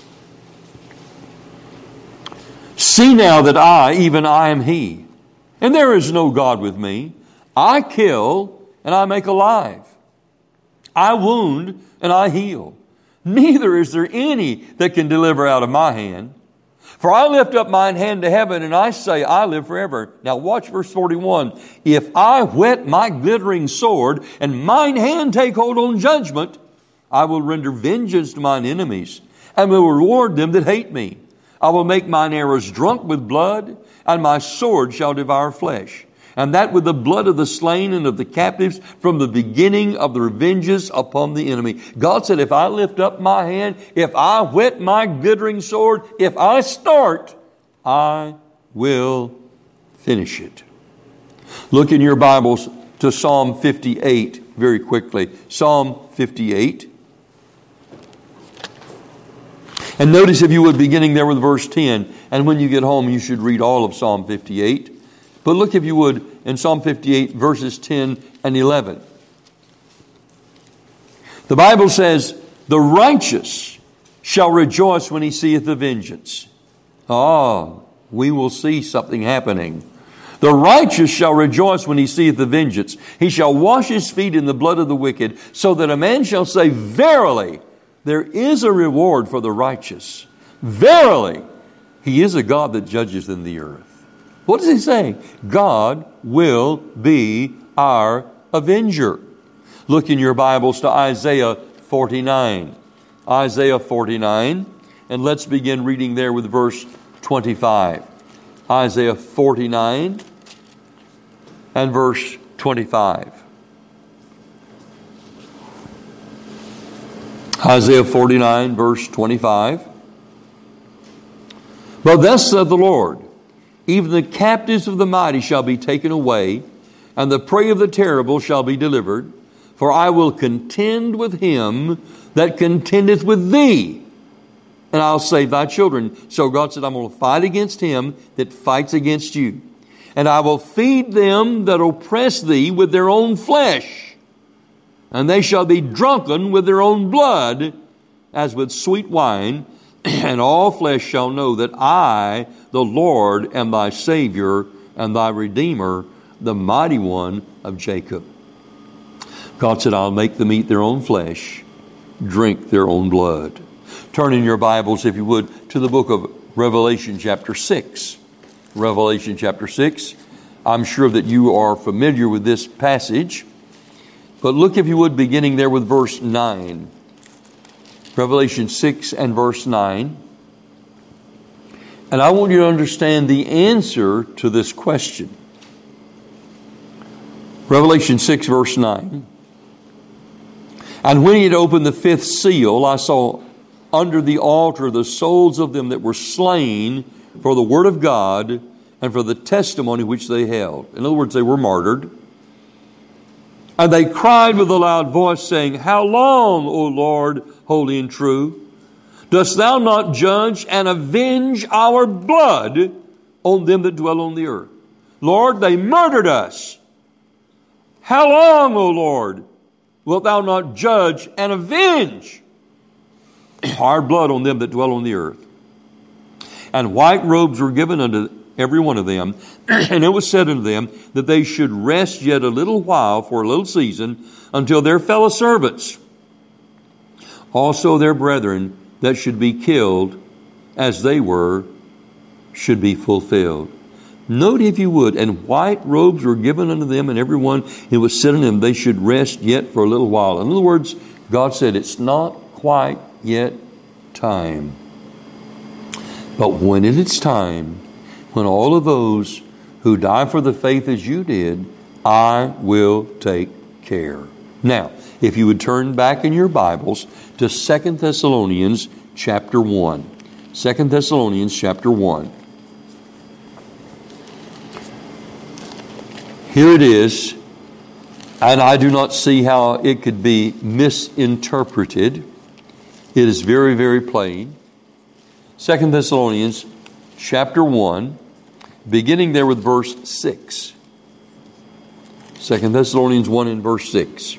See now that I, even I am He, and there is no God with me. I kill and I make alive. I wound and I heal. Neither is there any that can deliver out of my hand. For I lift up mine hand to heaven and I say, I live forever. Now watch verse forty-one. If I whet my glittering sword and mine hand take hold on judgment, I will render vengeance to mine enemies and will reward them that hate me. I will make mine arrows drunk with blood, and my sword shall devour flesh. And that with the blood of the slain and of the captives from the beginning of the revenges upon the enemy. God said, if I lift up my hand, if I whet my glittering sword, if I start, I will finish it. Look in your Bibles to Psalm fifty-eight very quickly. Psalm fifty-eight. And notice, if you would, beginning there with verse ten. And when you get home, you should read all of Psalm fifty-eight. But look, if you would, in Psalm fifty-eight, verses ten and eleven. The Bible says, the righteous shall rejoice when he seeth the vengeance. Ah, we will see something happening. The righteous shall rejoice when he seeth the vengeance. He shall wash his feet in the blood of the wicked, so that a man shall say, verily, there is a reward for the righteous. Verily, He is a God that judges in the earth. What does He say? God will be our avenger. Look in your Bibles to Isaiah forty-nine. Isaiah forty-nine. And let's begin reading there with verse twenty-five. Isaiah forty-nine and verse twenty-five. Isaiah forty-nine, verse twenty-five. But thus saith the Lord, even the captives of the mighty shall be taken away, and the prey of the terrible shall be delivered. For I will contend with him that contendeth with thee, and I'll save thy children. So God said, I'm going to fight against him that fights against you. And I will feed them that oppress thee with their own flesh. And they shall be drunken with their own blood, as with sweet wine. And all flesh shall know that I, the Lord, am thy Savior and thy Redeemer, the mighty one of Jacob. God said, I'll make them eat their own flesh, drink their own blood. Turn in your Bibles, if you would, to the book of Revelation chapter six. Revelation chapter six. I'm sure that you are familiar with this passage, but look, if you would, beginning there with verse nine. Revelation six and verse nine. And I want you to understand the answer to this question. Revelation six verse nine. And when he had opened the fifth seal, I saw under the altar the souls of them that were slain for the word of God and for the testimony which they held. In other words, they were martyred. And they cried with a loud voice, saying, How long, O Lord, holy and true, dost thou not judge and avenge our blood on them that dwell on the earth? Lord, they murdered us. How long, O Lord, wilt thou not judge and avenge our blood on them that dwell on the earth? And white robes were given unto every one of them, and it was said unto them that they should rest yet a little while for a little season until their fellow servants, also their brethren that should be killed as they were, should be fulfilled. Note, if you would, and white robes were given unto them, and every one it was said unto them they should rest yet for a little while. In other words, God said it's not quite yet time. But when it is time, when all of those who die for the faith as you did, I will take care. Now, if you would turn back in your Bibles to Second Thessalonians chapter one. Second Thessalonians chapter one. Here it is, and I do not see how it could be misinterpreted. It is very, very plain. Second Thessalonians chapter one, beginning there with verse six. Second Thessalonians one and verse six.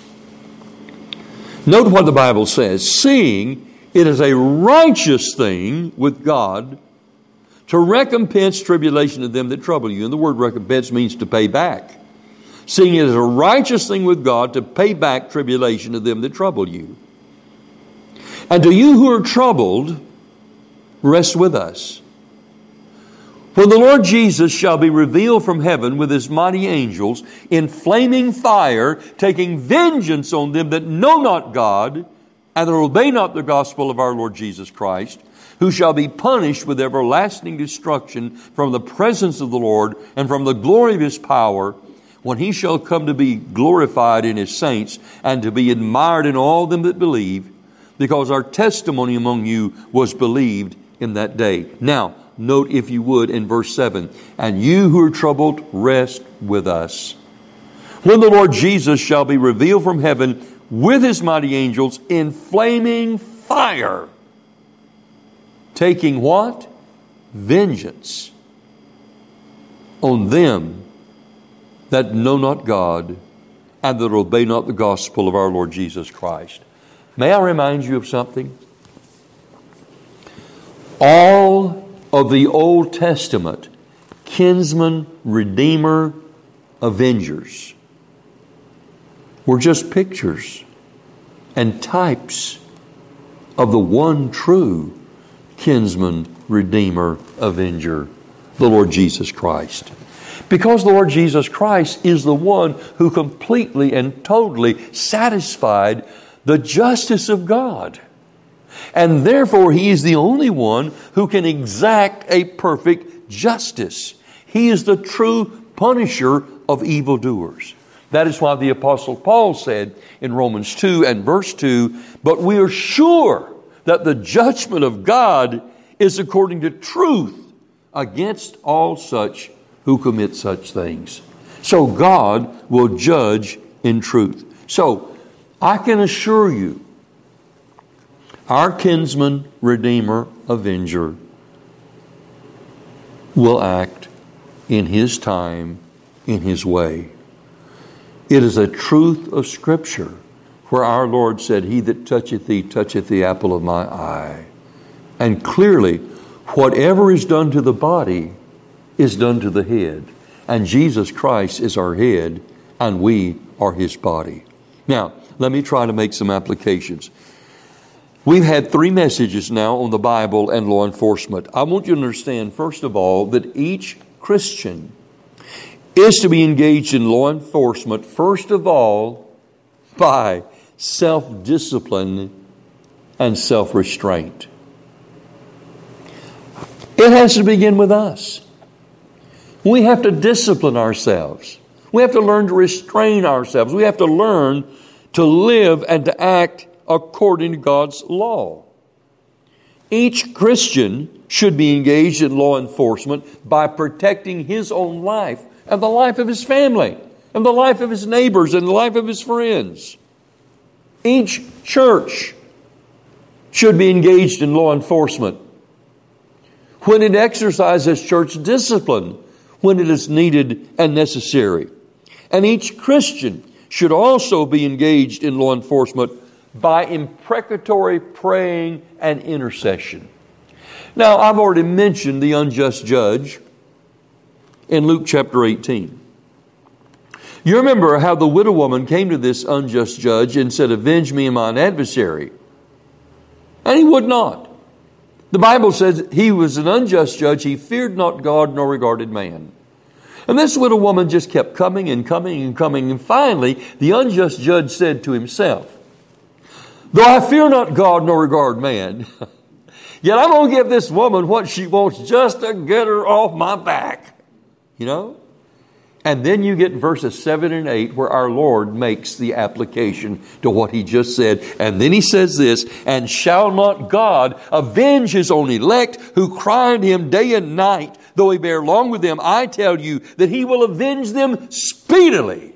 Note what the Bible says. Seeing it is a righteous thing with God to recompense tribulation to them that trouble you. And the word recompense means to pay back. Seeing it is a righteous thing with God to pay back tribulation to them that trouble you. And to you who are troubled, rest with us. When the Lord Jesus shall be revealed from heaven with his mighty angels in flaming fire, taking vengeance on them that know not God and that obey not the gospel of our Lord Jesus Christ, who shall be punished with everlasting destruction from the presence of the Lord and from the glory of his power, when he shall come to be glorified in his saints and to be admired in all them that believe, because our testimony among you was believed in that day. Now, note, if you would, in verse seven, and you who are troubled, rest with us. When the Lord Jesus shall be revealed from heaven with his mighty angels in flaming fire, taking what? Vengeance on them that know not God and that obey not the gospel of our Lord Jesus Christ. May I remind you of something? All of the Old Testament kinsman, redeemer, avengers were just pictures and types of the one true kinsman, redeemer, avenger, the Lord Jesus Christ. Because the Lord Jesus Christ is the one who completely and totally satisfied the justice of God. And therefore, he is the only one who can exact a perfect justice. He is the true punisher of evildoers. That is why the Apostle Paul said in Romans two and verse two, but we are sure that the judgment of God is according to truth against all such who commit such things. So God will judge in truth. So I can assure you, our kinsman, redeemer, avenger will act in his time, in his way. It is a truth of Scripture where our Lord said, he that toucheth thee, toucheth the apple of my eye. And clearly, whatever is done to the body is done to the head. And Jesus Christ is our head, and we are his body. Now, let me try to make some applications. We've had three messages now on the Bible and law enforcement. I want you to understand, first of all, that each Christian is to be engaged in law enforcement, first of all, by self-discipline and self-restraint. It has to begin with us. We have to discipline ourselves. We have to learn to restrain ourselves. We have to learn to live and to act according to God's law. Each Christian should be engaged in law enforcement by protecting his own life and the life of his family and the life of his neighbors and the life of his friends. Each church should be engaged in law enforcement when it exercises church discipline when it is needed and necessary. And each Christian should also be engaged in law enforcement by imprecatory praying and intercession. Now, I've already mentioned the unjust judge in Luke chapter eighteen. You remember how the widow woman came to this unjust judge and said, "Avenge me and mine adversary." And he would not. The Bible says he was an unjust judge. He feared not God nor regarded man. And this widow woman just kept coming and coming and coming. And finally, the unjust judge said to himself, "Though I fear not God nor regard man, yet I'm going to give this woman what she wants just to get her off my back." You know? And then you get verses seven and eight where our Lord makes the application to what He just said. And then He says this, "And shall not God avenge His own elect who cry unto Him day and night, though He bear long with them? I tell you that He will avenge them speedily."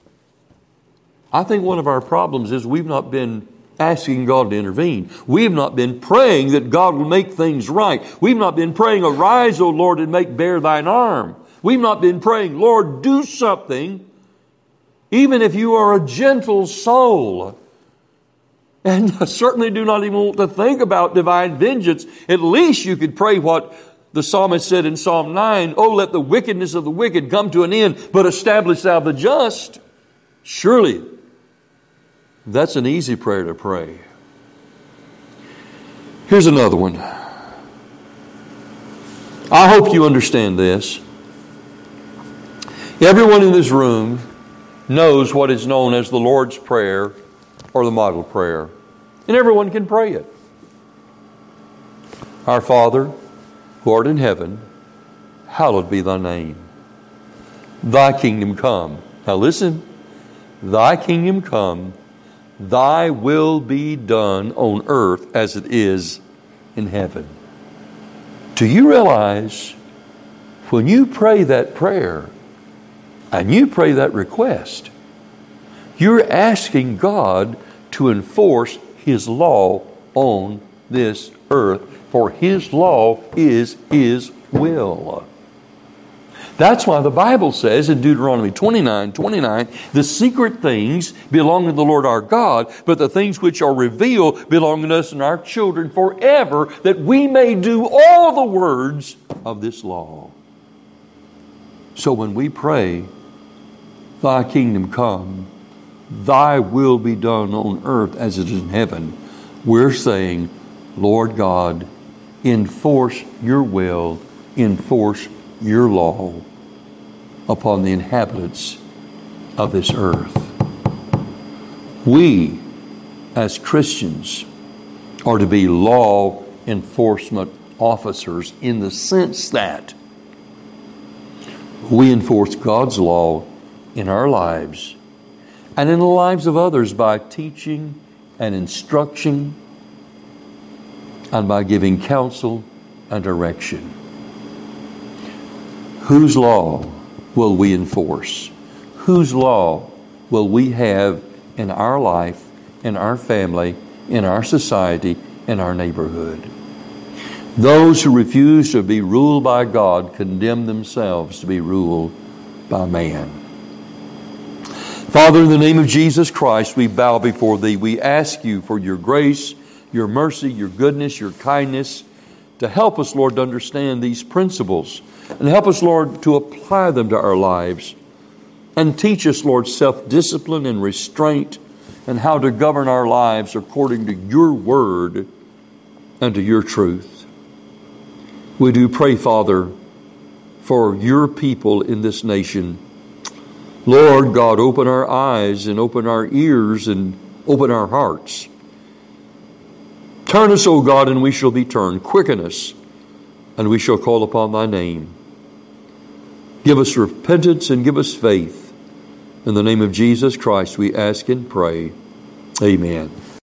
I think one of our problems is we've not been asking God to intervene. We have not been praying that God will make things right. We've not been praying, "Arise, O Lord, and make bare thine arm." We've not been praying, "Lord, do something," even if you are a gentle soul. And I certainly do not even want to think about divine vengeance. At least you could pray what the psalmist said in Psalm nine, "Oh, let the wickedness of the wicked come to an end, but establish thou the just." Surely, that's an easy prayer to pray. Here's another one. I hope you understand this. Everyone in this room knows what is known as the Lord's Prayer or the model prayer. And everyone can pray it. "Our Father, who art in heaven, hallowed be thy name. Thy kingdom come." Now listen. "Thy kingdom come, thy will be done on earth as it is in heaven." Do you realize when you pray that prayer and you pray that request, you're asking God to enforce His law on this earth, for His law is His will. That's why the Bible says in Deuteronomy twenty-nine twenty-nine, "The secret things belong to the Lord our God, but the things which are revealed belong to us and our children forever, that we may do all the words of this law." So when we pray, "Thy kingdom come, thy will be done on earth as it is in heaven," we're saying, "Lord God, enforce your will, enforce your law upon the inhabitants of this earth." We, as Christians, are to be law enforcement officers in the sense that we enforce God's law in our lives and in the lives of others by teaching and instruction and by giving counsel and direction. Whose law will we enforce? Whose law will we have in our life, in our family, in our society, in our neighborhood? Those who refuse to be ruled by God condemn themselves to be ruled by man. Father, in the name of Jesus Christ, we bow before Thee. We ask You for Your grace, Your mercy, Your goodness, Your kindness, to help us, Lord, to understand these principles. And help us, Lord, to apply them to our lives. And teach us, Lord, self-discipline and restraint and how to govern our lives according to your word and to your truth. We do pray, Father, for your people in this nation. Lord God, open our eyes and open our ears and open our hearts. Turn us, O God, and we shall be turned. Quicken us, and we shall call upon thy name. Give us repentance and give us faith. In the name of Jesus Christ we ask and pray. Amen.